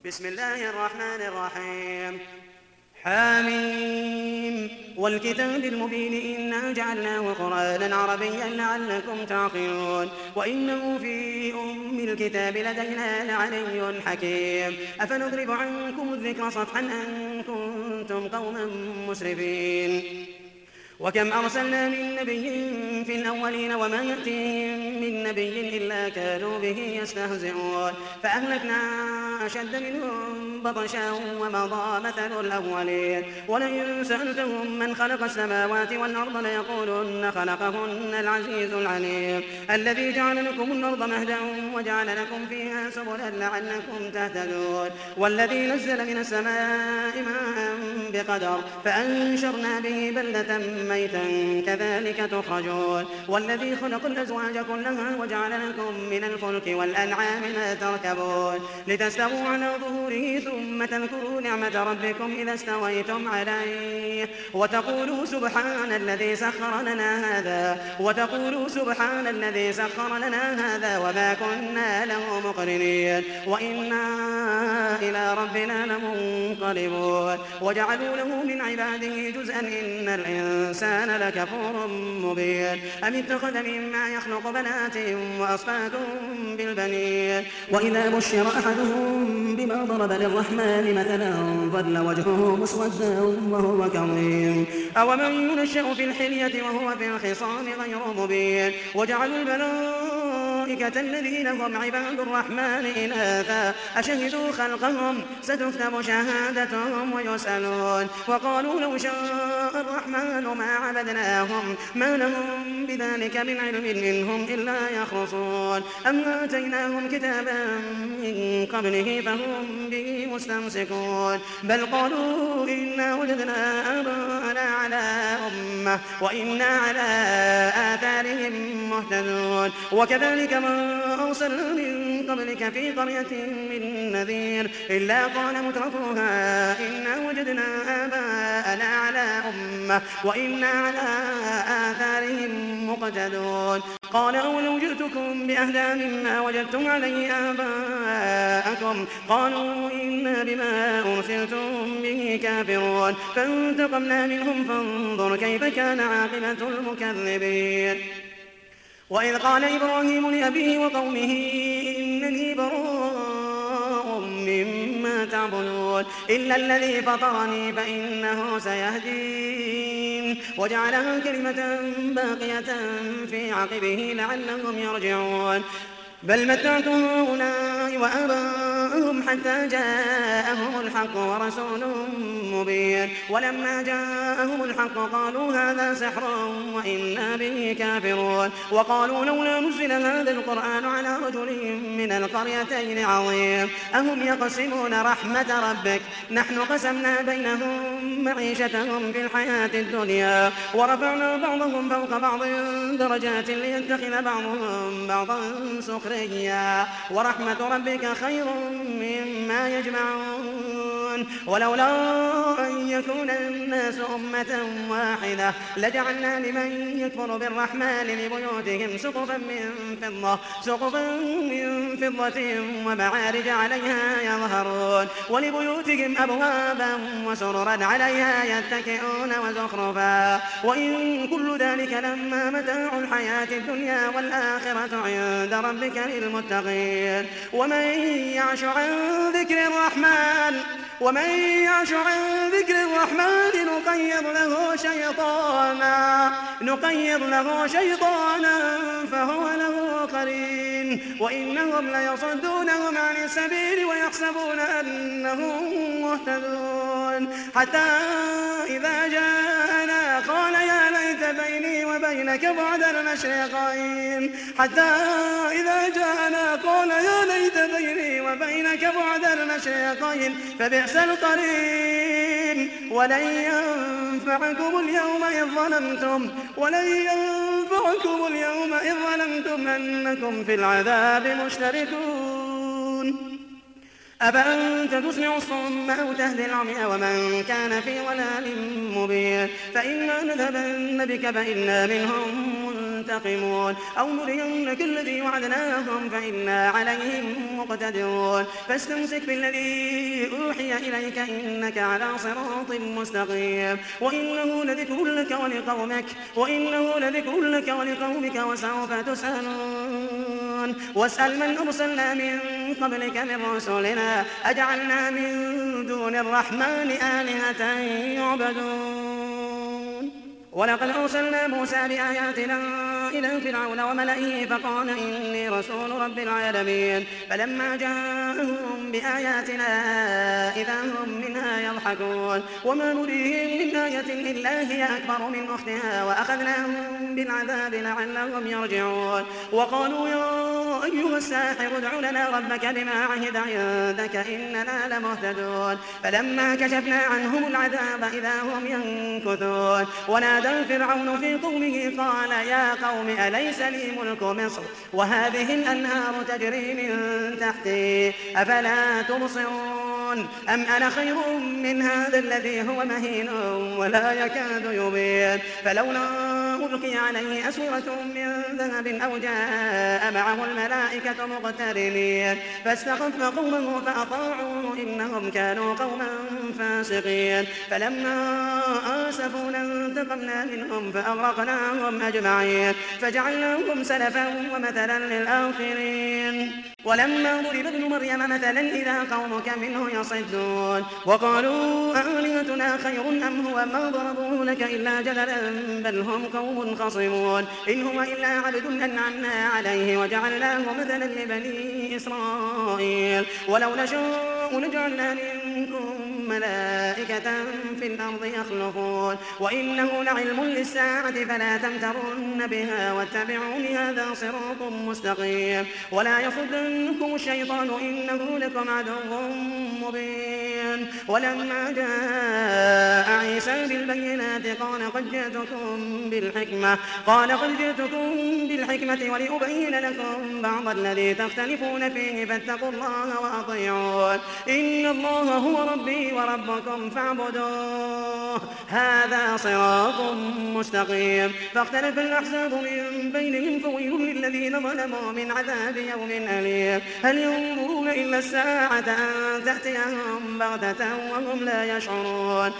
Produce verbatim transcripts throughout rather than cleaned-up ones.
بسم الله الرحمن الرحيم. حاميم والكتاب المبين إنا جعلناه قرآنا عربيا لعلكم تعقلون وإنه في أم الكتاب لدينا لعلي حكيم أفنضرب عنكم الذكر صفحا أن كنتم قوما مسرفين وكم أرسلنا من نبي في الأولين وما يأتيهم من نبي إلا كانوا به يستهزئون فأهلكنا أشد منهم بطشا ومضى مثل الأولين ولئن سألتهم من خلق السماوات والأرض ليقولن خلقهن العزيز العليم الذي جعل لكم الأرض مهدا وجعل لكم فيها سبلا لعلكم تهتدون والذي نزل من السماء ماء بقدر فأنشرنا به بلدة ميتا كذلك تخرجون والذي خلق الأزواج كلها وجعل لكم من الفلك والأنعام ما تركبون لتستووا على ظهوره ثم تذكروا نعمة ربكم إذا استويتم عليه وتقولوا سبحان الذي سخر لنا هذا وتقولوا سبحان الذي سخر لنا هذا وما كنا له مقرنين وإنا إلى ربنا لمنقلبون وجعلوا له من عباده جزءا إن الإنسان لكفور مبين أم اتخذ مما يخلق بنات وأصفاكم بالبنين وإذا بشر أحدهم بما ضرب للرحمن مثلا ظل وجهه مسودا وهو كظيم أومن ينشأ في الحلية وهو في الخصام غير مبين وجعلوا الملائكة الذين هم عباد الرحمن إناثا أشهدوا خلقهم ستكتب شهادتهم ويسألون وقالوا لو شاء الرحمن ما عبدناهم ما لهم بذلك من علم منهم إلا يخرصون أم آتيناهم كتابا من قبله فهم به مستمسكون بل قالوا إنا وجدنا آباءنا على أمة وإنا على آثارهم مهتدون وكذلك ما أرسلنا من قبلك في قرية من نذير إلا قال مترفوها إنا وجدنا آباءنا على أمة وإنا على آثارهم مقتدون قال أولو جئتكم بأهدى مما وجدتم عليه آباءكم قالوا إنا بما أرسلتم به كافرون فانتقمنا منهم فانظر كيف كان عاقبة المكذبين وإذ قال إبراهيم لأبيه وقومه إنني براء مما تعبدون إلا الذي فطرني فإنه سيهدين وجعلها كلمة باقية في عقبه لعلهم يرجعون بل متعت هؤلاء وآباءهم حتى جاءهم الحق ورسول مبين ولما جاءهم الحق قالوا هذا سحر وإنا به كافرون وقالوا لولا نزل هذا القرآن على رجل من القريتين عظيم أهم يقسمون رحمة ربك نحن قسمنا بينهم معيشتهم في الحياة الدنيا ورفعنا بعضهم فوق بعض درجات ليتخذ بعضهم بعضا سخريا ورحمة ربك خير مما يجمعون ولولا أن يكون الناس أمة واحدة لجعلنا لمن يكفر بالرحمن لبيوتهم سقفا من فضة سقفا من فضة ومعارج عليها يظهرون ولبيوتهم أبوابا وسررا عليها يتكئون وزخرفا وإن كل ذلك لما متاع الحياة الدنيا والآخرة عند ربك للمتقين ومن يعش عن ذكر الرحمن ومن يعش عن ذكر الرحمن نقيض له شيطانا نقيض له شيطانا فهو له قرين وإنهم ليصدونهم عن السبيل ويحسبون أنهم مهتدون حتى إذا جاءنا قال يا ليت بيني وبينك بعد المشرقين حتى إذا جاءنا قال يا ليت بيني وبينك بعد المشرقين فبئس القرين ولن ينفعكم اليوم إذ ظلمتم ولن ينفعكم اليوم إذ ظلمتم أنكم في العذاب مشتركون أفأنت تسمع الصم أو تهدي العمي ومن كان في ضلال مبين فإنا نذهبن بك فإنا منهم منتقمون أو نرينك الذي وعدناهم فإنا عليهم مقتدرون فاستمسك بالذي أوحي إليك إنك على صراط مستقيم وإنه لذكر لك ولقومك وإنه لذكر لك ولقومك وسوف تسألون واسأل من أرسلنا من قبلك من رسلنا أجعلنا من دون الرحمن آلهة يعبدون ولقد أرسلنا موسى بآياتنا إلى فرعون وملئه فقال إني رسول رب العالمين فلما جاءهم بآياتنا إذا هم منها يضحكون وما نريهم من آية إلا هي أكبر من أختها وأخذناهم بالعذاب لعلهم يرجعون وقالوا يا أيها الساحر ادع لنا ربك بما عهد عندك إننا لمهتدون فلما كشفنا عنهم العذاب إذا هم ينكثون ونادى فرعون في قومه قال يا قوم أليس لي ملك مصر وهذه الأنهار تجري من تحتي أفلا تبصرون أم أنا خير من هذا الذي هو مهين ولا يكاد يبين فلولا ألقي عليه أسورة من ذهب أو جاء معه الملائكة مقترنين فاستخف قومه فأطاعوه إنهم كانوا قوما فاسقين فلما آسفونا انتقمنا منهم فأغرقناهم أجمعين فجعلناهم سلفا ومثلا للآخرين ولما ضرب ابن مريم مثلا إذا قومك منه يصدون وقالوا آلهتنا خير أم هو ما ضربوه لك إلا جدلا بل هم قوم خصمون إن هو إلا عبد أنعمنا عليه وجعلناه مثلا لبني إسرائيل ولو نشاء لجعلنا منكم ملائكة في الأرض يخلفون وإنه لعلم للساعة فلا تمترن بها واتبعون هذا صراط مستقيم ولا يصدنكم الشيطان إنه لكم عدو مبين ولما جاء عيسى بالبينات قال قد جئتكم بالحكمة قال قد جئتكم بالحكمة ولأبين لكم بعض الذي تختلفون فيه فاتقوا الله وأطيعون إن الله هو ربي وربكم فاعبدوه هذا صراط مستقيم فاختلف الأحزاب من بينهم فويل للذين ظلموا من عذاب يوم أليم هل ينظرون إلا الساعة أن تأتيهم بغتة وهم لا يشعرون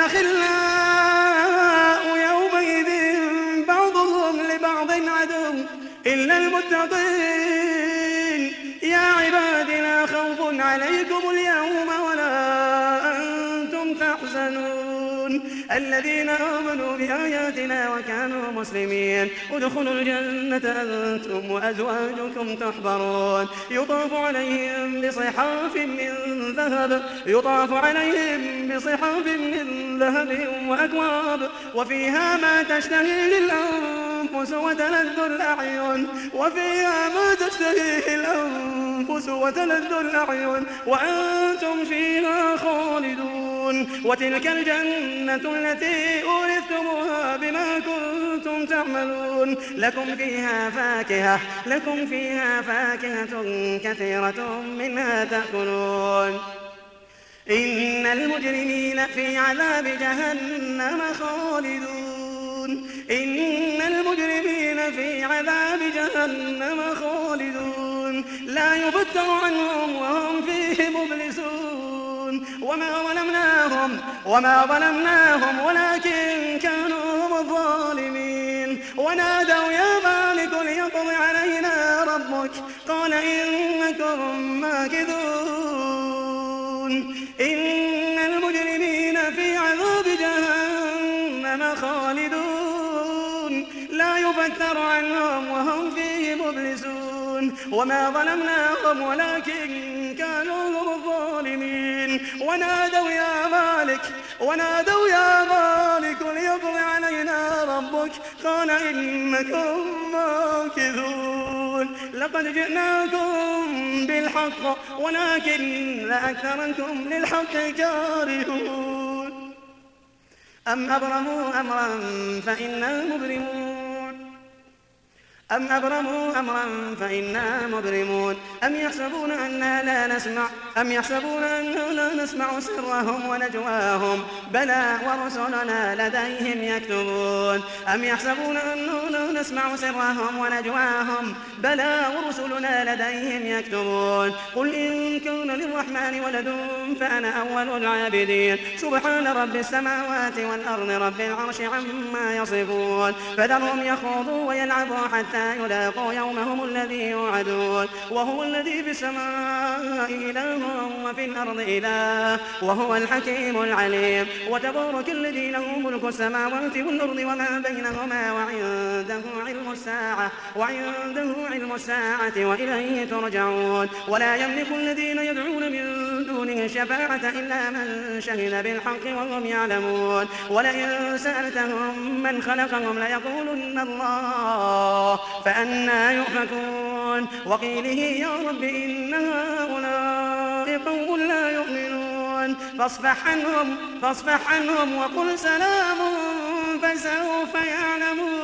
الأخلاء يومئذ بعضهم لبعض عدو إلا المتقين يا عباد لا خوف عليكم اليوم ولا أنتم تحزنون الذين آمنوا بآياتنا وكانوا مسلمين ادخلوا الجنة أنتم وأزواجكم تحبرون يطاف عليهم بصحاف من ذهب يطاف عليهم بصحاف من ذهب وأكواب وفيها ما تشتهي الأنفس وتلذ الأعين وفيها ما تشتهي الأنفس وتلذ الأعين وأنتم فيها خالدون وتلك الجنة التي أورثتموها بما كنتم تعملون لكم فيها فاكهة لكم فيها فاكهة كثيرة منها تأكلون إن المجرمين في عذاب جهنم خالدون إن المجرمين في عذاب جهنم خالدون لا يفتر عنهم وهم فيه مبلسون وما ظلمناهم وما ظلمناهم ولكن كانوا هم الظالمين ونادوا يا مالك ليقض علينا ربك قال إنكم ماكثون إن المجرمين في عذاب جهنم خالدون لا يفتر عنهم وهم فيه مبلسون وما ظلمناهم ولكن كانوا هم الظالمين ونادوا يا مالك ونادوا يا مالك ليقض علينا ربك قال إنكم ماكثون لقد جئناكم بالحق ولكن أكثركم للحق كارهون أم أبرموا أمرا فإنا مبرمون أم أبرموا أمرا فإنا مبرمون أم يحسبون أننا لا نسمع أم يحسبون أننا لا نسمع سرهم ونجواهم بلى ورسلنا لديهم يكتبون أم يحسبون أننا لا نسمع سرهم ونجواهم بلى ورسلنا لديهم يكتبون قل إن كان للرحمن ولد فأنا أول العابدين سبحان رب السماوات والأرض رب العرش عما يصفون فذرهم يخوضوا ويلعبوا حتى يلاقوا يومهم الذي يوعدون وهو الذي في السماء إله وفي الأرض إله وهو الحكيم العليم وتبارك الذي له ملك السماوات والأرض وما بينهما وعنده علم الساعة وعنده علم الساعة وإليه ترجعون ولا يملك الذين يدعون من دونه شفاعة إلا من شهد بالحق وهم يعلمون ولئن سألتهم من خلقهم ليقولن الله فأنى يؤفكون وقيله يا رب إن هؤلاء قوم لا يؤمنون فاصفح عنهم, فاصفح عنهم وقل سلام فسوف يعلمون.